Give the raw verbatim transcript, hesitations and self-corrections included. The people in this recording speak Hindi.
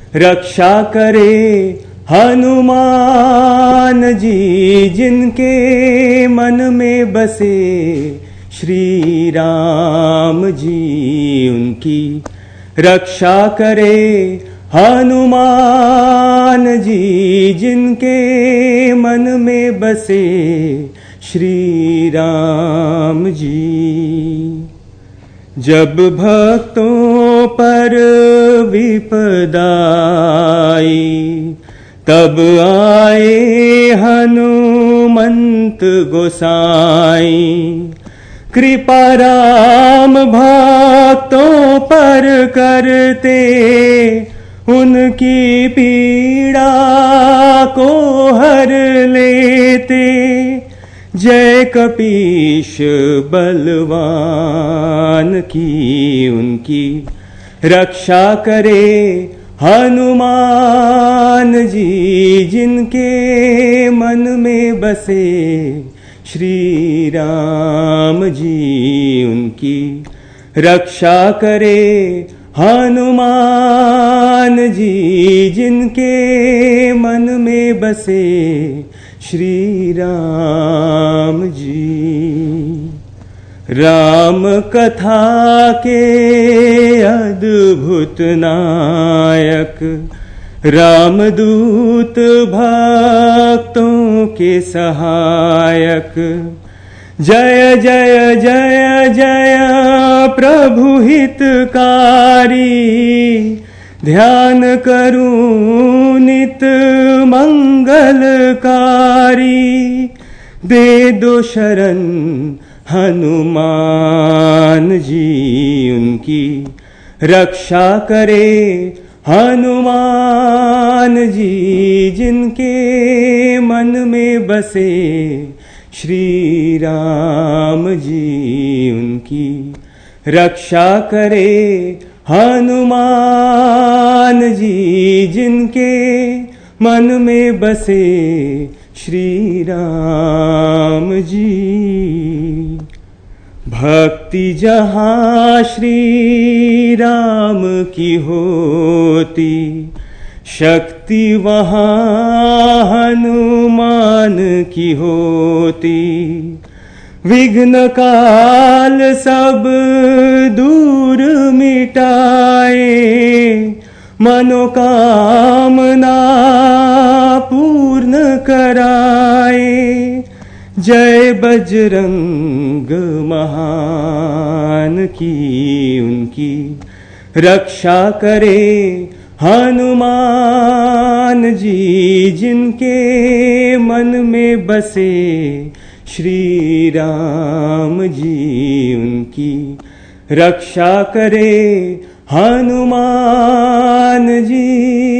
रक्षा करे हनुमान जी जिनके मन में बसे श्री राम जी उनकी रक्षा करे हनुमान जी जिनके मन में बसे श्री राम जी। जब भक्तों पर विपदा आई तब आए हनुमंत गोसाई। कृपा राम भक्तों पर करते उनकी पीड़ा को हर लेते। जय कपीश बलवान की उनकी रक्षा करे हनुमान जी जिनके मन में बसे श्री राम जी उनकी रक्षा करे हनुमान जी जिनके मन में बसे श्री राम जी। राम कथा के अद्भुत नायक रामदूत भक्तों के सहायक। जय जय जय जय प्रभु हितकारी ध्यान करूं नित मंगलकारी। दे दो शरण हनुमान जी उनकी रक्षा करे हनुमान जी जिनके मन में बसे श्री राम जी उनकी रक्षा करे हनुमान जी जिनके मन में बसे श्री राम जी। भक्ति जहाँ श्री राम की होती शक्ति वहाँ हनुमान की होती। विघ्न काल सब दूर मिटाए मनोकामना पूर्ण कराए। जय बजरंग महान की उनकी रक्षा करे हनुमान जी जिनके मन में बसे श्री राम जी उनकी रक्षा करे हनुमान जी।